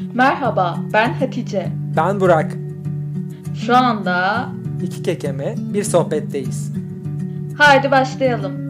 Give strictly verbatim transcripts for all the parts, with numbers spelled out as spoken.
Merhaba, ben Hatice. Ben Burak. Şu anda İki kekeme bir sohbetteyiz. haydi başlayalım.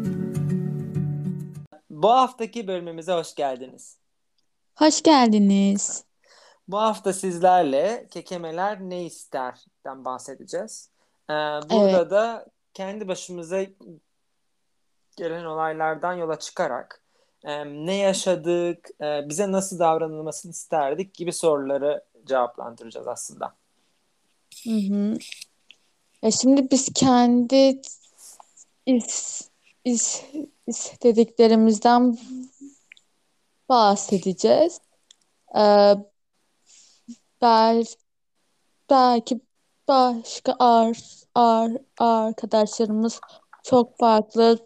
Bu haftaki bölümümüze hoş geldiniz. Hoş geldiniz. Bu hafta sizlerle kekemeler ne isterden bahsedeceğiz. Ee, Evet. burada da kendi başımıza gelen olaylardan yola çıkarak e, ne yaşadık, e, bize nasıl davranılmasını isterdik gibi soruları cevaplandıracağız aslında. Hı hı. Ya şimdi biz kendi is, is, istediklerimizden bahsedeceğiz. Ee, bel, belki başka ar, ar, arkadaşlarımız çok farklı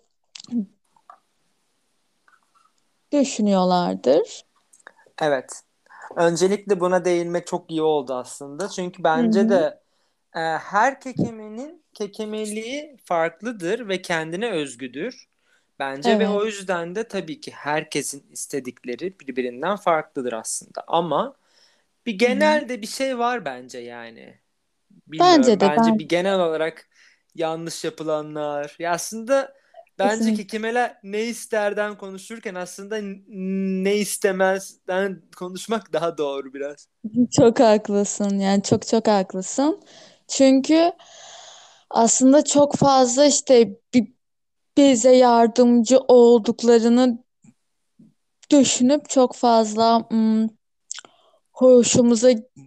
düşünüyorlardır. Evet. Öncelikle buna değinmek çok iyi oldu aslında. Çünkü Hı bence hı. de e, her kekemenin kekemeliği farklıdır ve kendine özgüdür. Bence ve Evet. o yüzden de tabii ki herkesin istedikleri birbirinden farklıdır aslında. Ama bir Hı hı. genelde bir şey var bence yani. Bilmiyorum. Bence de Bence ben bir genel olarak yanlış yapılanlar. Ya aslında bence kesinlikle. kekemeler ne isterden konuşurken aslında n- ne istemezden konuşmak daha doğru biraz. Çok haklısın. Yani çok çok haklısın. Çünkü aslında çok fazla işte bi- bize yardımcı olduklarını düşünüp çok fazla ım, hoşumuza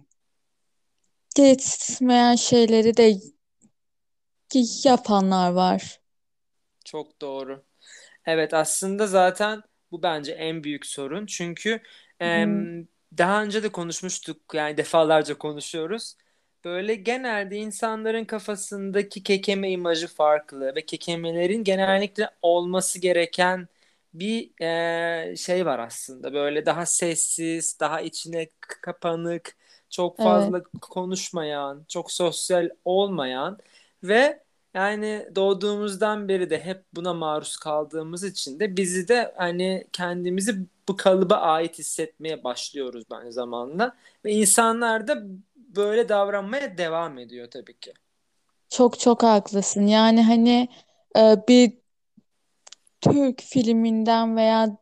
gitmeyen şeyleri de yapanlar var. Çok doğru. Evet, aslında zaten bu bence en büyük sorun. Çünkü Hı em, daha önce de konuşmuştuk, yani defalarca konuşuyoruz. Böyle genelde insanların kafasındaki kekeme imajı farklı ve kekemelerin genellikle olması gereken bir e, şey var aslında. Böyle daha sessiz, daha içine k- kapanık, çok Evet. fazla konuşmayan, çok sosyal olmayan ve yani doğduğumuzdan beri de hep buna maruz kaldığımız için de bizi de hani kendimizi bu kalıba ait hissetmeye başlıyoruz bence zamanla. Ve insanlar da böyle davranmaya devam ediyor tabii ki. Çok çok haklısın. Yani hani e, bir Türk filminden veya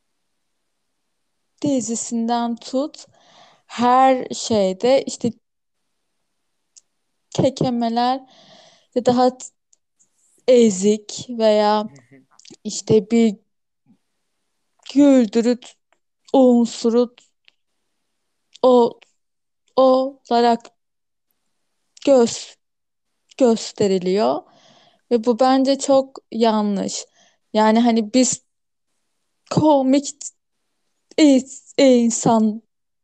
dizisinden tut her şeyde işte kekemeler ya daha ezik veya işte bir güldürüt unsuru o olarak göz gösteriliyor ve bu bence çok yanlış. Yani hani biz komik i- insanlarız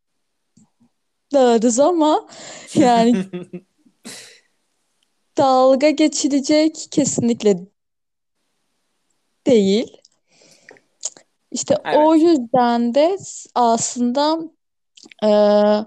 ama yani dalga geçilecek kesinlikle değil. İşte o Evet, yüzden de aslında eee,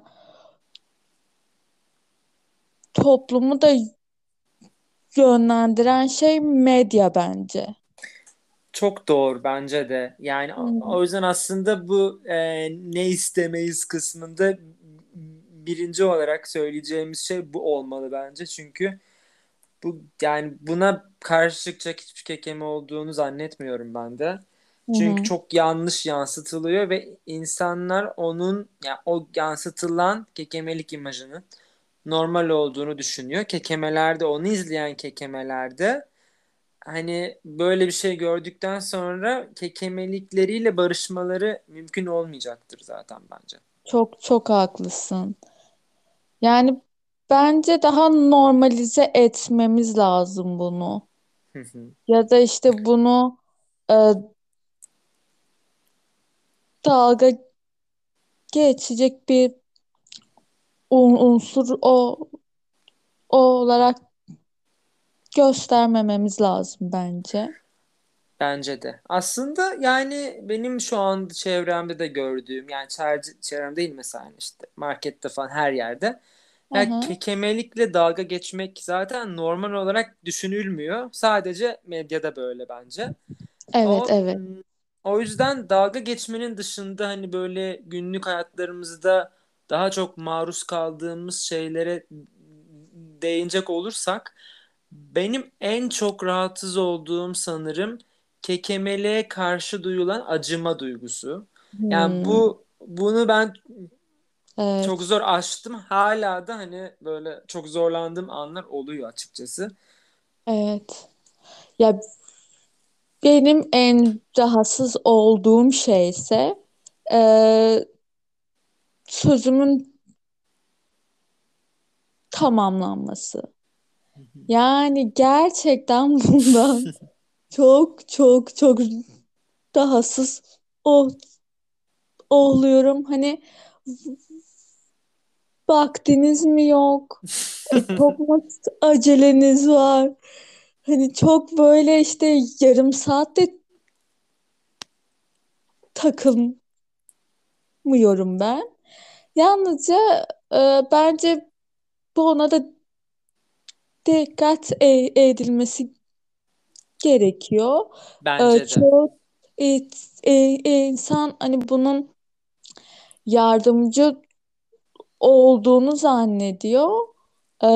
toplumu da yönlendiren şey medya bence. çok doğru bence de. Yani o Hı o yüzden aslında bu e, ne istemeyiz kısmında birinci olarak söyleyeceğimiz şey bu olmalı bence. Çünkü bu yani buna karşı çıkacak hiçbir kekeme olduğunu zannetmiyorum ben de. Çünkü hı. çok yanlış yansıtılıyor ve insanlar onun yani o yansıtılan kekemelik imajının normal olduğunu düşünüyor. Kekemelerde onu izleyen kekemelerde hani böyle bir şey gördükten sonra kekemelikleriyle barışmaları mümkün olmayacaktır zaten bence. Çok çok haklısın. Yani bence daha normalize etmemiz lazım bunu. Hı hı. Ya da işte bunu e, dalga geçecek bir un- unsur o, o olarak göstermememiz lazım bence. Bence de. Aslında yani benim şu an çevremde de gördüğüm yani çer- çevrem değil mesela hani işte markette falan her yerde. Hı Ya hı. kekemelikle dalga geçmek zaten normal olarak düşünülmüyor. Sadece medyada böyle bence. Evet, O evet. mm, O yüzden dalga geçmenin dışında hani böyle günlük hayatlarımızda daha çok maruz kaldığımız şeylere değinecek olursak benim en çok rahatsız olduğum sanırım kekemeliğe karşı duyulan acıma duygusu. Yani Hmm, bu bunu ben çok evet. zor aştım. Hala da hani böyle çok zorlandığım anlar oluyor açıkçası. Evet. Ya benim en rahatsız olduğum şey ise e, sözümün tamamlanması. Yani gerçekten bundan çok çok çok rahatsız ol, oluyorum. Hani vaktiniz mi yok? E, çok mu aceleniz var? Hani çok böyle işte yarım saatte takılmıyorum ben. Yalnızca e, bence bu ona da dikkat e- edilmesi gerekiyor. E, Bence de. çoğu e, e, insan hani bunun yardımcı olduğunu zannediyor. E,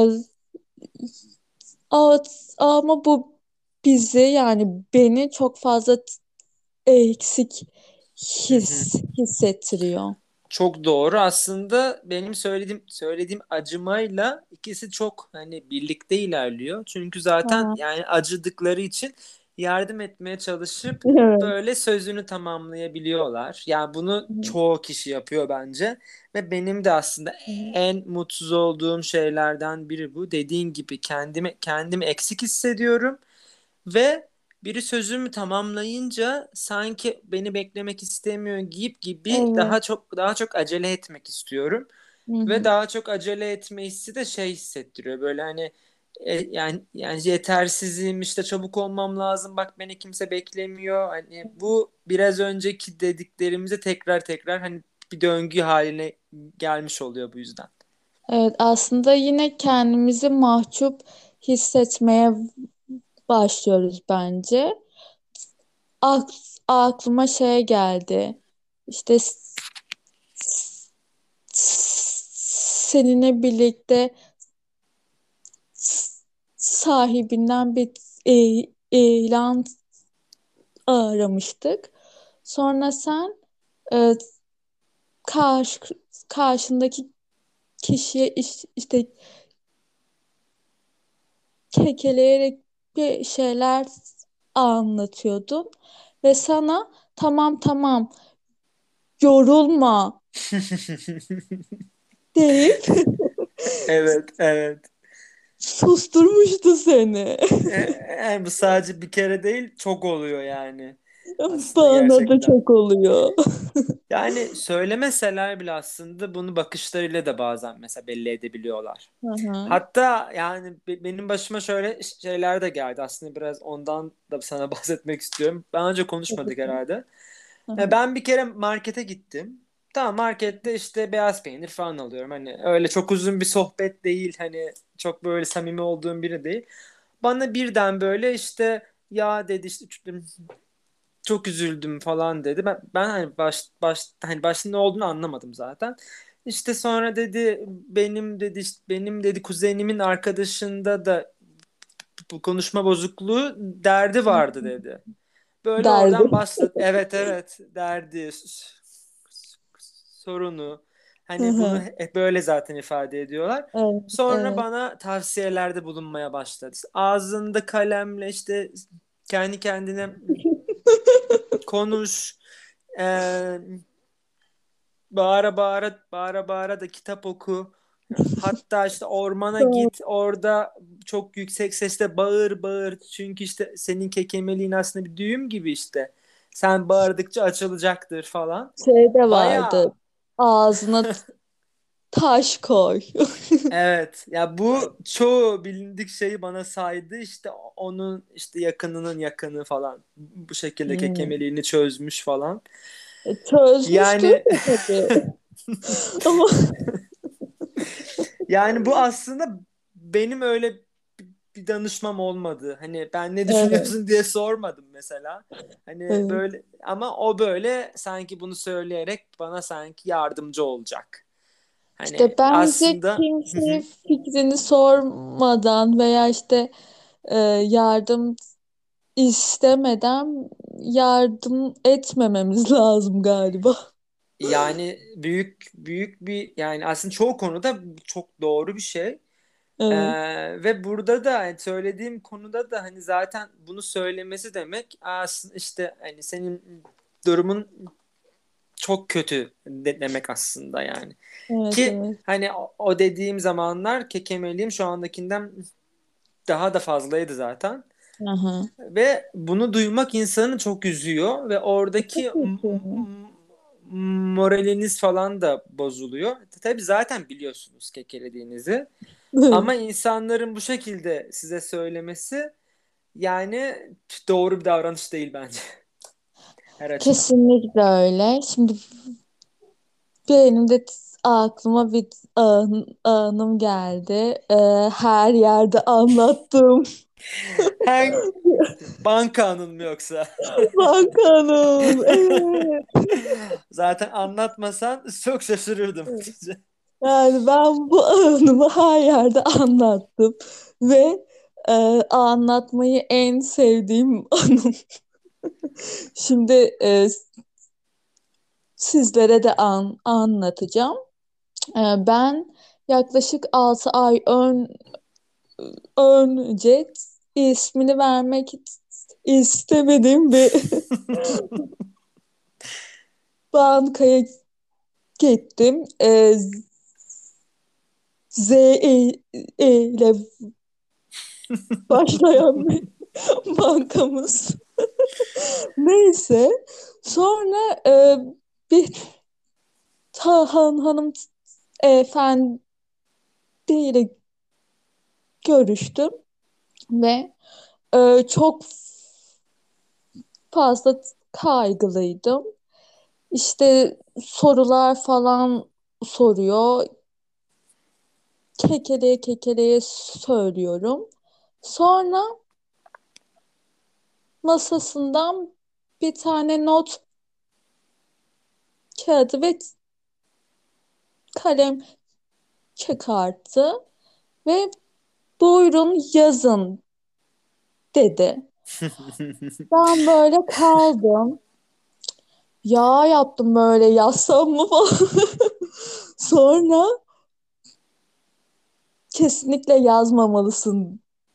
a- Ama bu bizi yani beni çok fazla eksik Hı hı. his hissettiriyor. Çok doğru. Aslında benim söylediğim söylediğim acımayla ikisi çok hani birlikte ilerliyor. Çünkü zaten Aha. yani acıdıkları için yardım etmeye çalışıp Evet. böyle sözünü tamamlayabiliyorlar. Yani bunu çoğu kişi yapıyor bence ve benim de aslında en mutsuz olduğum şeylerden biri bu. Dediğin gibi kendimi kendimi eksik hissediyorum. Ve biri sözümü tamamlayınca sanki beni beklemek istemiyor gibi gibi Evet. daha çok daha çok acele etmek istiyorum Hı ve hı. daha çok acele etme hissi de şey hissettiriyor. Böyle hani e, yani yani yetersizim işte çabuk olmam lazım. Bak beni kimse beklemiyor. Hani bu biraz önceki dediklerimize tekrar tekrar hani bir döngü haline gelmiş oluyor bu yüzden. Evet, aslında yine kendimizi mahcup hissetmeye başlıyoruz bence. Ak- Aklıma şey geldi. İşte s- s- seninle birlikte s- sahibinden bir e- ilan aramıştık. Sonra sen e, karşı karşındaki kişiye iş- işte kekeleyerek bir şeyler anlatıyordun ve sana tamam tamam yorulma deyip Evet, evet. susturmuştu seni. E, Yani bu sadece bir kere değil çok oluyor yani. Aslında Bana da gerçekten. çok oluyor. Yani söylemeseler bile aslında bunu bakışlarıyla da bazen mesela belli edebiliyorlar. Hı hı. Hatta yani be- benim başıma şöyle şeyler de geldi. Aslında biraz ondan da sana bahsetmek istiyorum. Daha önce konuşmadık herhalde. Hı Ya hı. ben bir kere markete gittim. Tamam markette işte beyaz peynir falan alıyorum. Hani öyle çok uzun bir sohbet değil. Hani çok böyle samimi olduğum biri değil. Bana birden böyle işte ya dedi işte çok üzüldüm falan dedi. Ben, ben hani baş, baş hani başta ne olduğunu anlamadım zaten. İşte sonra dedi benim dedi işte benim dedi kuzenimin arkadaşında da bu konuşma bozukluğu derdi vardı dedi. Böyle Derdi. oradan başladı. Evet evet derdi s- s- sorunu. Hı Hani bunu hı. hep böyle zaten ifade ediyorlar. Evet, Sonra evet. bana tavsiyelerde bulunmaya başladı. İşte ağzında kalemle işte kendi kendine konuş. Ee, bağıra bağıra bağıra bağıra da kitap oku. Hatta işte ormana Doğru. git. Orada çok yüksek sesle bağır bağır. Çünkü işte senin kekemeliğin aslında bir düğüm gibi işte. Sen bağırdıkça açılacaktır falan. Şey de vardı. Baya Ağzına t- taş koy. evet ya bu çoğu bilindik şeyi bana saydı işte onun işte yakınının yakını falan bu şekilde Hmm. kekemeliğini çözmüş falan. Çözmüştür Yani de tabii. Ama Yani bu aslında benim öyle bir bir danışmam olmadı. Hani ben ne Evet, düşünüyorsun diye sormadım mesela. Hani evet. böyle ama o böyle sanki bunu söyleyerek bana sanki yardımcı olacak. Hani İşte bence aslında kimseye fikrini sormadan veya işte e, yardım istemeden yardım etmememiz lazım galiba. yani büyük büyük bir yani aslında çoğu konuda çok doğru bir şey. Evet. Ee, ve burada da hani söylediğim konuda da hani zaten bunu söylemesi demek aslında işte hani senin durumun çok kötü de- demek aslında yani. Evet, Ki evet. hani o, o dediğim zamanlar kekemeliğim şu andakinden daha da fazlaydı zaten. Aha. Ve bunu duymak insanı çok üzüyor ve oradaki m- Peki. m- moraliniz falan da bozuluyor. Tabii zaten biliyorsunuz kekelediğinizi. Ama insanların bu şekilde size söylemesi yani doğru bir davranış değil bence her açıdan. Kesinlikle öyle. Şimdi benim de t- aklıma bir an, anım geldi. Ee, her yerde anlattığım Hangi bankanın mı yoksa? bankanın. Evet. Zaten anlatmasan çok şaşırırdım. Yani ben bu anımı her yerde anlattım ve e, anlatmayı en sevdiğim anım. Şimdi e, sizlere de an, anlatacağım. E, ben yaklaşık altı ay ön, önce ismini vermek istemediğim bir bankaya gittim. E, Z E- E ile başlayan bir bankamız. Neyse. Sonra e, bir Tahan Hanım efendiyle görüştüm ve e, çok fazla kaygılıydım. İşte sorular falan soruyor. Kekeleye kekeleye söylüyorum. Sonra masasından bir tane not kağıdı ve kalem çıkarttı ve buyurun yazın dedi. Ben böyle kaldım. Ya yaptım böyle yazsam mı falan. Sonra kesinlikle yazmamalısın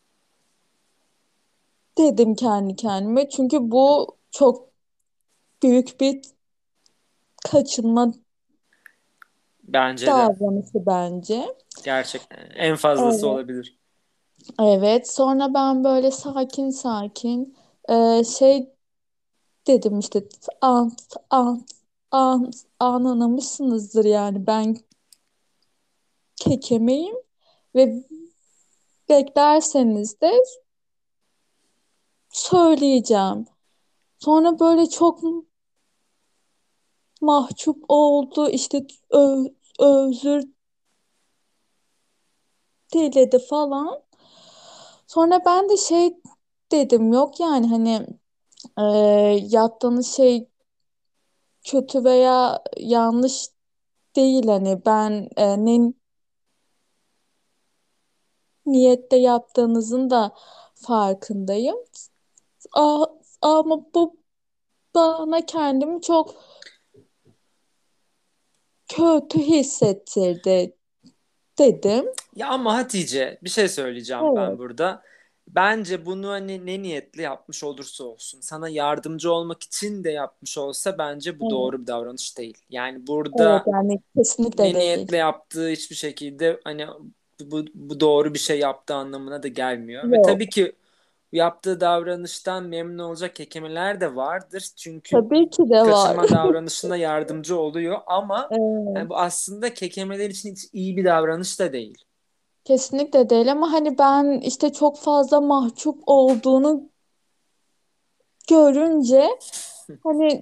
dedim kendi kendime. Çünkü bu çok büyük bir kaçınma Bence de davranışı bence. gerçekten en fazlası Evet. olabilir. Evet. Sonra ben böyle sakin sakin e, şey dedim işte an, an, an, anlamışsınızdır yani ben kekemeyim ve beklerseniz de söyleyeceğim. Sonra böyle çok mahcup oldu. İşte ö- özür diledi falan. Sonra ben de şey dedim yok yani hani e, yaptığınız şey kötü veya yanlış değil hani ben e, ne niyette yaptığınızın da farkındayım. A- Ama bu bana kendimi çok kötü hissettirdi dedim. Ya ama Hatice bir şey söyleyeceğim ben Evet, burada. Bence bunu hani ne niyetli yapmış olursa olsun sana yardımcı olmak için de yapmış olsa bence bu evet, doğru bir davranış değil. Yani evet burada yani kesinlikle ne değil. niyetle yaptığı hiçbir şekilde hani bu, bu doğru bir şey yaptığı anlamına da gelmiyor. Ve tabii Yok. ki yaptığı davranıştan memnun olacak kekemeler de vardır. Çünkü Tabii ki de var. kaçınma davranışına yardımcı oluyor ama yani bu Evet, aslında kekemeler için hiç iyi bir davranış da değil. kesinlikle değil ama hani ben işte çok fazla mahcup olduğunu görünce hani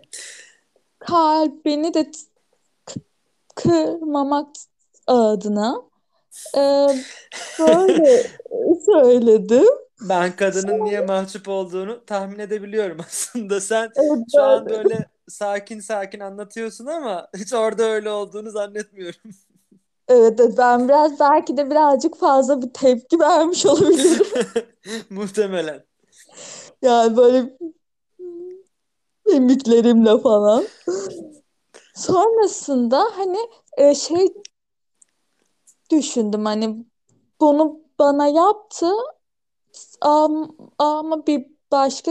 kalbini de t- kırmamak adına Ee, Böyle söyledim. Ben kadının niye mahcup olduğunu tahmin edebiliyorum aslında. Sen Evet, şu an ben- böyle sakin sakin anlatıyorsun ama hiç orada öyle olduğunu zannetmiyorum. evet, evet, ben biraz belki de birazcık fazla bir tepki vermiş olabilirim. Muhtemelen. Yani böyle mimiklerimle falan. Sonrasında hani e, şey düşündüm, hani bunu bana yaptı ama, ama bir başka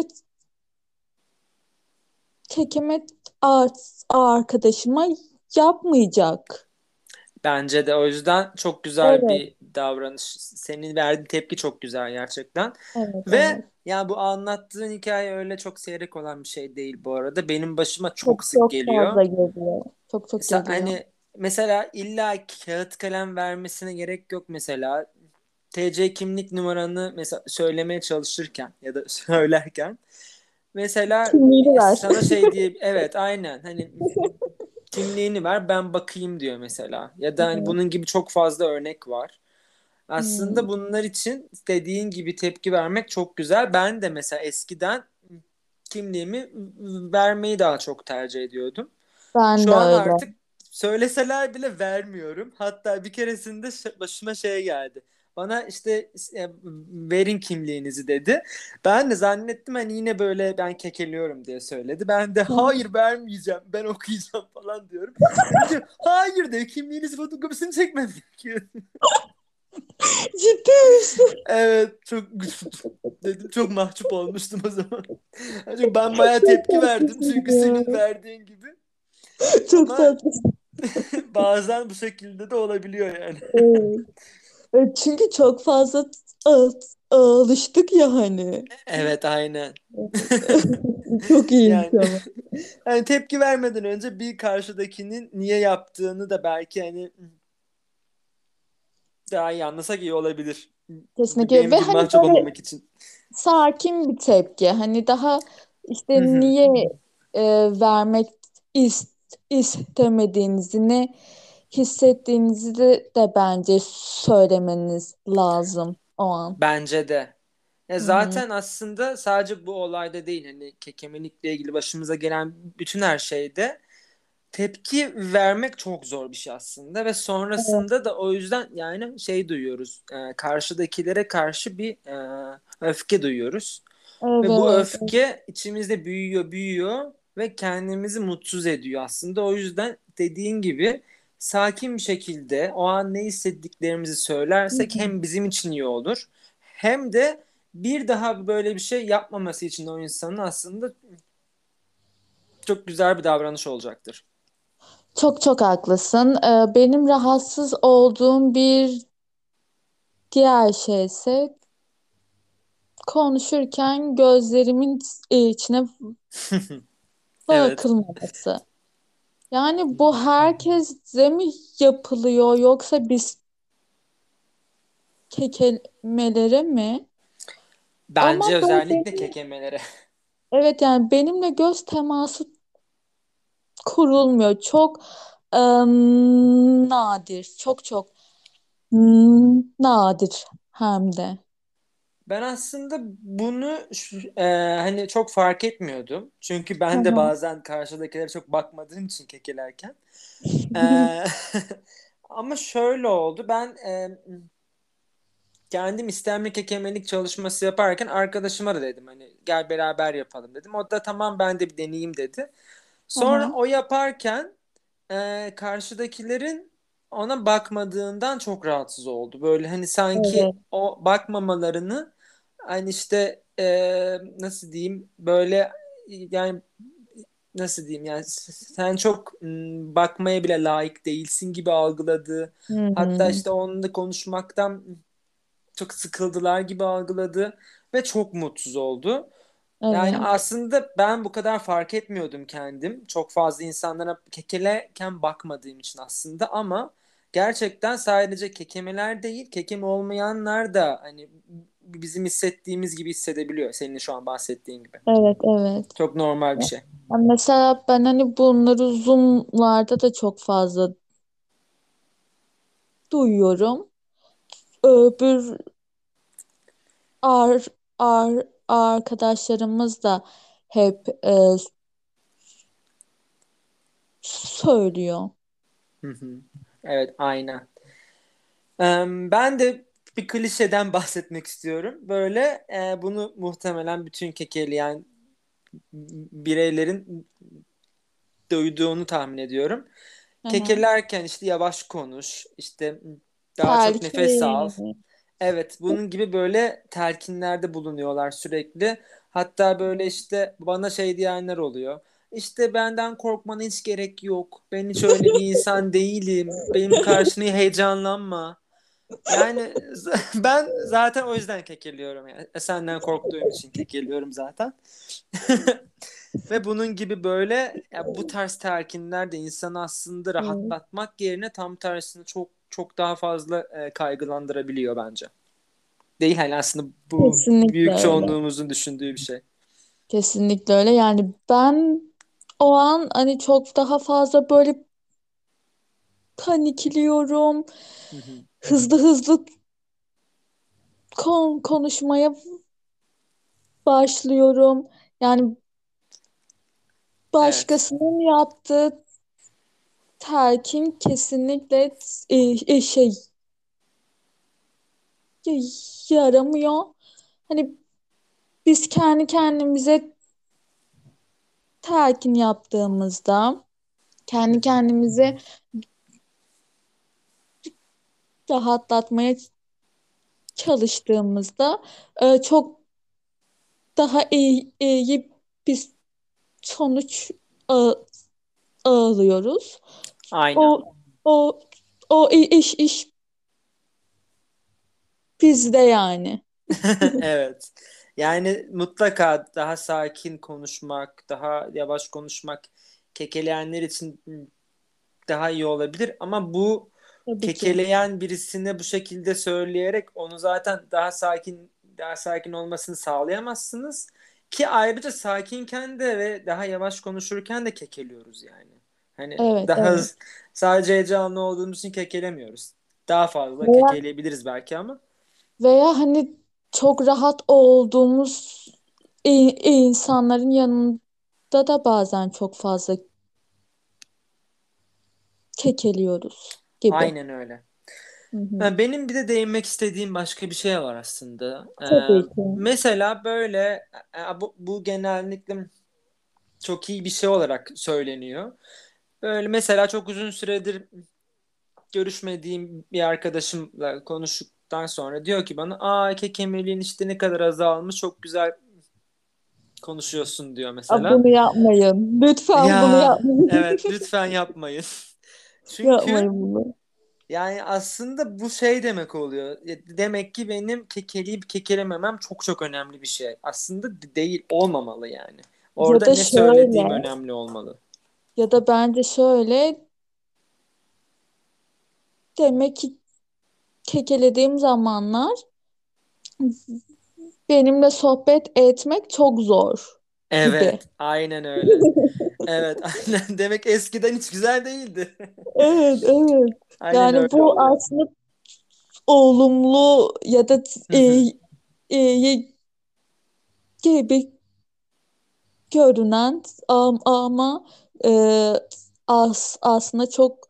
kekeme a- arkadaşıma yapmayacak. Bence de o yüzden çok güzel Evet, bir davranış. Senin verdiğin tepki çok güzel gerçekten. evet, Ve evet. ya bu anlattığın hikaye öyle çok seyrek olan bir şey değil bu arada. Benim başıma Çok çok sık çok geliyor. fazla geliyor. Çok çok Sa- geliyor. hani mesela illa kağıt kalem vermesine gerek yok mesela. T C kimlik numaranı mesela söylemeye çalışırken ya da söylerken mesela Kimliğini ver. sana şey diye, evet aynen, hani kimliğini ver ben bakayım diyor mesela. Ya da hani Evet. bunun gibi çok fazla örnek var. Hmm. Aslında bunlar için dediğin gibi tepki vermek çok güzel. Ben de mesela eskiden kimliğimi vermeyi daha çok tercih ediyordum. Ben Şu de an öyle. artık söyleseler bile vermiyorum. Hatta bir keresinde ş- başıma şey geldi. Bana işte e, verin kimliğinizi dedi. Ben de zannettim hani yine böyle ben kekeliyorum diye söyledi. Ben de hayır vermeyeceğim ben okuyacağım falan diyorum. Dedim ki hayır de kimliğinizi fotokopisini çekmem gerekiyor. Ciddi misin? Evet çok dedim, çok mahcup olmuştum o zaman. Çünkü ben bayağı Çok tepki verdim tatlısın çünkü ya. senin verdiğin gibi. Çok Ama tatlısın. bazen bu şekilde de olabiliyor yani. Evet. Evet, çünkü çok fazla a- alıştık ya hani. Evet aynen. Çok iyiymiş Yani ama. hani tepki vermeden önce bir karşıdakinin niye yaptığını da belki hani daha iyi anlasak iyi olabilir. Kesinlikle, Benim ve gibi hani mahcup böyle olmamak için. sakin bir tepki. Hani daha Hı işte hı. niye e, vermek is- istemediğinizi, ne hissettiğinizi de, de bence söylemeniz lazım o an. Bence de. Ya Hı hı. zaten aslında sadece bu olayda değil hani kekemelikle ilgili başımıza gelen bütün her şeyde tepki vermek çok zor bir şey aslında ve Evet, sonrasında da o yüzden yani şey duyuyoruz. E, karşıdakilere karşı bir e, öfke duyuyoruz. Ve bu evet, evet. öfke içimizde büyüyor, büyüyor ve kendimizi mutsuz ediyor aslında. O yüzden dediğin gibi sakin bir şekilde o an ne hissettiklerimizi Hı söylersek hı. hem bizim için iyi olur hem de bir daha böyle bir şey yapmaması için o insanın aslında çok güzel bir davranış olacaktır. Çok çok haklısın. Ee, benim rahatsız olduğum bir diğer şey ise konuşurken gözlerimin içine Evet. bakılmaması. Yani bu herkese mi yapılıyor, yoksa biz kekelmelere mi? Bence Ama böyle özellikle benim, kekemelere. evet, yani benimle göz teması kurulmuyor. Çok ım, nadir. Çok çok ım, nadir hem de. Ben aslında bunu şu- e, hani çok fark etmiyordum. Çünkü Hı ben de hı. bazen karşıdakilere çok bakmadığım için kekelerken. E, ama şöyle oldu. Ben e, kendim istenme kekemelik çalışması yaparken arkadaşıma da dedim hani gel beraber yapalım dedim. O da tamam ben de bir deneyeyim dedi. Hı Sonra hı. o yaparken e, karşıdakilerin ona bakmadığından çok rahatsız oldu. Böyle hani sanki Evet. o bakmamalarını hani işte e, nasıl diyeyim böyle yani nasıl diyeyim yani sen çok m, bakmaya bile layık değilsin gibi algıladı. Hı Hatta hı. işte onunla konuşmaktan çok sıkıldılar gibi algıladı ve çok mutsuz oldu. Yani Evet. aslında ben bu kadar fark etmiyordum kendim. Çok fazla insanlara kekeleken bakmadığım için aslında ama gerçekten sadece kekemeler değil, kekeme olmayanlar da hani bizim hissettiğimiz gibi hissedebiliyor. Senin şu an bahsettiğin gibi. Evet, evet. Çok normal bir şey. Ya mesela ben hani bunları Zoom'larda da çok fazla duyuyorum. öbür ar, ar, arkadaşlarımız da hep e, söylüyor. Hı hı. Evet, aynen. Em, Ben de bir klişeden bahsetmek istiyorum. Böyle e, bunu muhtemelen bütün kekeleyen bireylerin duyduğunu tahmin ediyorum. Hı hı. Kekelerken işte yavaş konuş, işte daha çok nefes al. Telkin. Evet, bunun gibi böyle telkinlerde bulunuyorlar sürekli. Hatta böyle işte bana şey diyenler oluyor. İşte benden korkmana hiç gerek yok. Ben hiç öyle bir insan değilim. Benim karşına heyecanlanma. Yani z- ben zaten o yüzden kekeliyorum yani. E, Senden korktuğum için kekeliyorum zaten. Ve bunun gibi böyle ya bu tarz telkinler de insanı aslında Evet. rahatlatmak yerine tam tersini çok çok daha fazla e, kaygılandırabiliyor bence. Değil hani aslında bu Kesinlikle büyük öyle. çoğunluğumuzun düşündüğü bir şey. Kesinlikle öyle. Yani ben o an hani çok daha fazla böyle panikliyorum. Hı hı. Hızlı hızlı kon konuşmaya başlıyorum. Yani Evet. başkasının yaptığı telkin kesinlikle e, e, şey yaramıyor. Hani biz kendi kendimize telkin yaptığımızda, Hı kendi hı. kendimize rahatlatmaya çalıştığımızda e, çok daha iyi, iyi bir sonuç a- alıyoruz. Aynen. O o o iş iş bizde yani. Evet. Yani mutlaka daha sakin konuşmak, daha yavaş konuşmak kekeleyenler için daha iyi olabilir ama bu Tabii ki. kekeleyen birisine bu şekilde söyleyerek onu zaten daha sakin daha sakin olmasını sağlayamazsınız ki ayrıca sakinken de ve daha yavaş konuşurken de kekeliyoruz yani. Hani Evet, daha evet. z- sadece heyecanlı olduğumuz için kekelemiyoruz. Daha fazla Veya kekeleyebiliriz belki ama. veya hani çok rahat olduğumuz i- insanların yanında da bazen çok fazla kekeliyoruz gibi. Aynen öyle. Hı hı. Ha, benim bir de değinmek istediğim başka bir şey var aslında. Tabii Ee, ki. mesela böyle e, bu, bu genellikle çok iyi bir şey olarak söyleniyor. Böyle mesela çok uzun süredir görüşmediğim bir arkadaşımla konuştuktan sonra diyor ki bana aa kekemeliğin işte ne kadar azalmış çok güzel konuşuyorsun diyor Aa, mesela. bunu yapmayın. Lütfen bunu Ya yapmayın. evet lütfen yapmayın. Çünkü Yapmayın bunu. yani aslında bu şey demek oluyor. Demek ki benim kekeleyip kekelememem çok çok önemli bir şey. Aslında de- değil olmamalı yani. Ya Orada da ne söylediğim şöyle, önemli olmalı. ya da bence şöyle, demek ki kekelediğim zamanlar benimle sohbet etmek çok zor gibi. Evet, aynen öyle. Evet, aynen. Demek eskiden hiç güzel değildi. Evet, evet. Aynen Yani öyle bu oluyor. aslında olumlu ya da Hı hı. e, e, gibi görünen am- ama e, as, aslında çok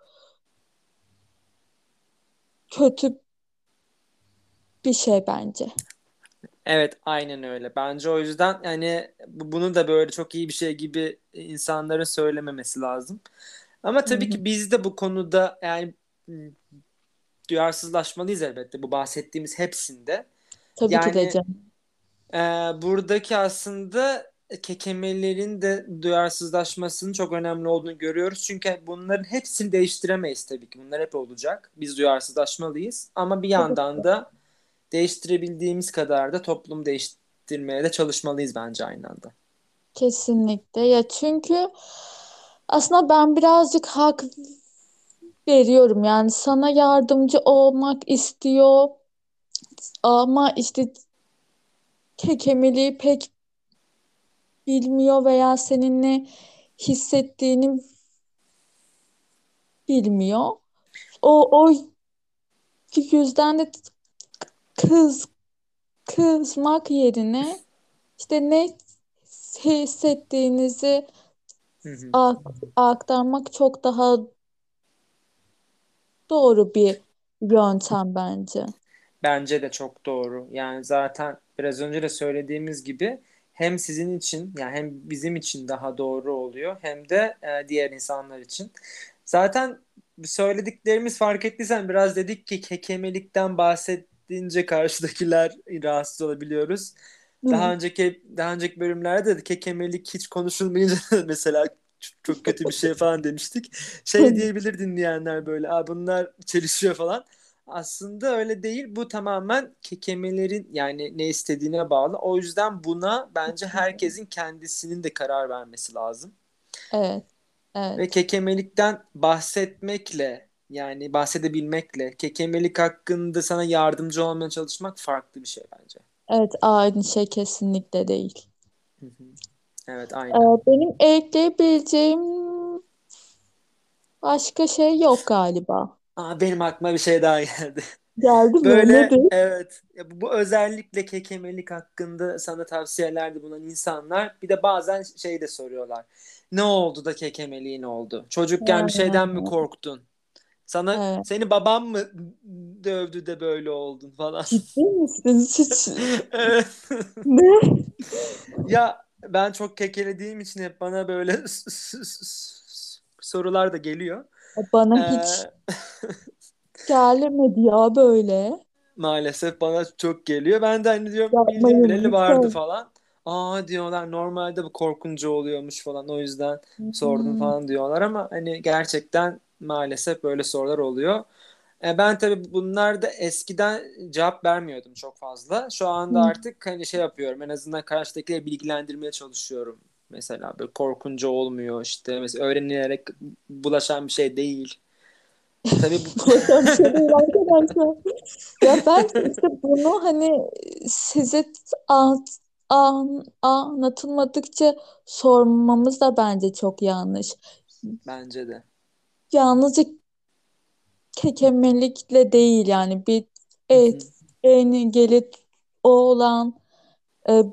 kötü bir şey bence. Evet, aynen öyle. Bence o yüzden yani bu- bunu da böyle çok iyi bir şey gibi insanların söylememesi lazım. Ama Hı tabii hı. ki biz de bu konuda yani m, duyarsızlaşmalıyız elbette bu bahsettiğimiz hepsinde. Tabii ki de Yani canım. e, buradaki aslında kekemelerin de duyarsızlaşmasının çok önemli olduğunu görüyoruz. Çünkü bunların hepsini değiştiremeyiz tabii ki. Bunlar hep olacak. Biz duyarsızlaşmalıyız. Ama bir Tabii yandan ki. da değiştirebildiğimiz kadar da toplum değiştirmeye de çalışmalıyız bence aynı anda. Kesinlikle. Ya çünkü aslında ben birazcık hak veriyorum. Yani sana yardımcı olmak istiyor ama işte kekemeliği pek bilmiyor veya senin ne hissettiğini bilmiyor. O, o yüzden de kız kızmak yerine işte ne hissettiğinizi Hı hı. ak- aktarmak çok daha doğru bir yöntem bence. Bence de çok doğru. Yani zaten biraz önce de söylediğimiz gibi hem sizin için yani hem bizim için daha doğru oluyor hem de e, diğer insanlar için. Zaten söylediklerimiz fark ettiysen biraz dedik ki kekemelikten bahsettiğince karşıdakiler rahatsız olabiliyoruz. Daha Evet. önceki daha önceki bölümlerde de kekemelik hiç konuşulmayınca mesela çok, çok kötü bir şey falan demiştik. Şey diyebilir dinleyenler böyle, Aa, bunlar çelişiyor falan. Aslında öyle değil. Bu tamamen kekemelerin yani ne istediğine bağlı. O yüzden buna bence herkesin kendisinin de karar vermesi lazım. Evet, Ve evet. kekemelikten bahsetmekle yani bahsedebilmekle kekemelik hakkında sana yardımcı olmaya çalışmak farklı bir şey bence. Evet, aynı şey kesinlikle değil. Hı hı. Evet, Ee, aynen. benim ekleyebileceğim başka şey yok galiba. Aa, benim aklıma bir şey daha geldi. Geldi mi? Böyle Nedir? evet, ya bu bu özellikle kekemelik hakkında sana tavsiyelerde bulunan insanlar bir de bazen şey de soruyorlar. Ne oldu da kekemeliğin oldu? Çocukken bir şeyden mi Ha, korktun? Sana evet. seni babam mı dövdü de böyle oldun falan. Ciddi misiniz? Hiç... Evet. Ne? Ya ben çok kekelediğim için hep bana böyle sorular da geliyor. Bana hiç Ee, gelmedi ya böyle. Maalesef bana çok geliyor. Ben de hani diyorum bildim Yapmayın bileli vardı lütfen. falan. Aa diyorlar, normalde bu korkunca oluyormuş falan. O yüzden sordum Hmm. falan diyorlar ama hani gerçekten maalesef böyle sorular oluyor. E, ben tabii bunlar da eskiden cevap vermiyordum çok fazla. Şu anda Hmm. artık hani şey yapıyorum. En azından karşıdakileri bilgilendirmeye çalışıyorum. Mesela böyle korkunca olmuyor işte. Mesela öğrenilerek bulaşan bir şey değil. Tabii bu Başka bir şey değil arkadaşlar. Ya ben işte bunu hani size an, an, anlatılmadıkça sormamız da bence çok yanlış. bence de. Yalnızca kekemelikle değil yani bir Hı et, hı. en gelip olan e,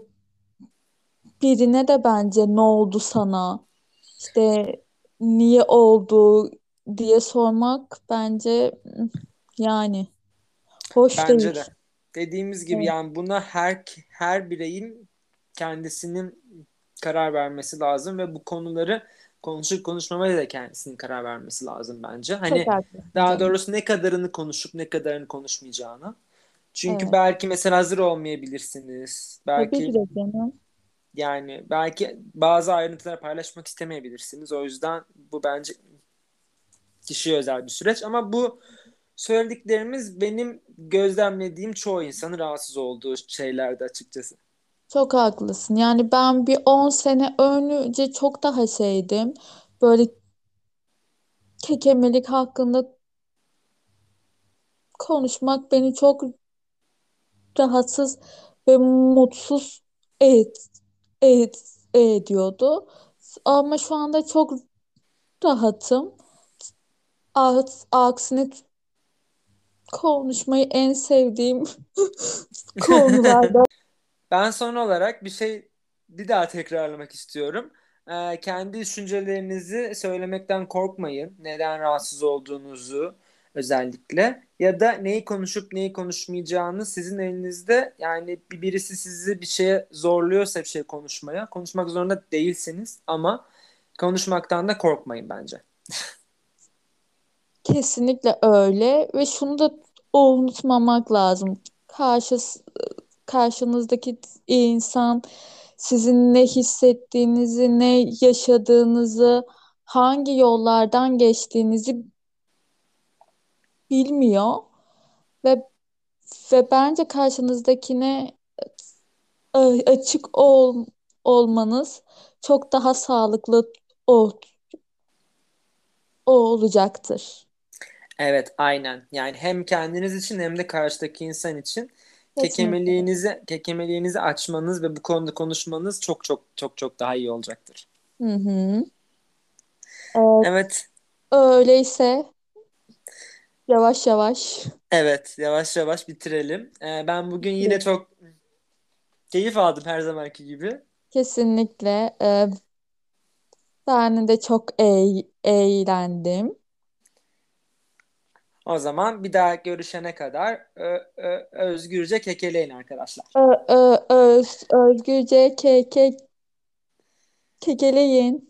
birine de bence ne oldu sana işte niye oldu diye sormak bence yani hoş Bence değil. de. Dediğimiz gibi Evet, yani buna her her bireyin kendisinin karar vermesi lazım ve bu konuları konuşup konuşmamaya da kendisinin karar vermesi lazım bence. çok Hani haklısın daha canım. doğrusu ne kadarını konuşup ne kadarını konuşmayacağını. Çünkü Evet. belki mesela hazır olmayabilirsiniz. Tabii ki Belki de canım. yani belki bazı ayrıntıları paylaşmak istemeyebilirsiniz. O yüzden bu bence kişiye özel bir süreç ama bu söylediklerimiz benim gözlemlediğim çoğu insanın rahatsız olduğu şeylerdi açıkçası. Çok haklısın. Yani ben bir on sene önce çok daha şeydim. Böyle kekemelik hakkında konuşmak beni çok rahatsız ve mutsuz et, et, ediyordu. Ama şu anda çok rahatım. Aks- Aksine konuşmayı en sevdiğim konularda. Ben son olarak bir şey bir daha tekrarlamak istiyorum. Ee, kendi düşüncelerinizi söylemekten korkmayın. Neden rahatsız olduğunuzu özellikle ya da neyi konuşup neyi konuşmayacağını sizin elinizde. Yani bir birisi sizi bir şeye zorluyorsa bir şey konuşmaya, konuşmak zorunda değilsiniz ama konuşmaktan da korkmayın bence. Kesinlikle öyle ve şunu da unutmamak lazım. Karşı, karşınızdaki insan sizin ne hissettiğinizi, ne yaşadığınızı, hangi yollardan geçtiğinizi bilmiyor ve ve bence karşınızdakine e, açık ol, olmanız çok daha sağlıklı ol, olacaktır. Evet, aynen. Yani hem kendiniz için hem de karşıdaki insan için Kesinlikle. kekemeliğinizi kekemeliğinizi açmanız ve bu konuda konuşmanız çok çok çok çok daha iyi olacaktır. Hı hı. Evet, Evet, öyleyse Yavaş yavaş. Evet, yavaş yavaş bitirelim. Ee, ben bugün yine çok keyif aldım her zamanki gibi. Kesinlikle. Ee, ben de çok eğ- eğlendim. O zaman bir daha görüşene kadar ö- ö- özgürce kekeleyin arkadaşlar. Ö, ö, öz, özgürce ke, ke, kekeleyin.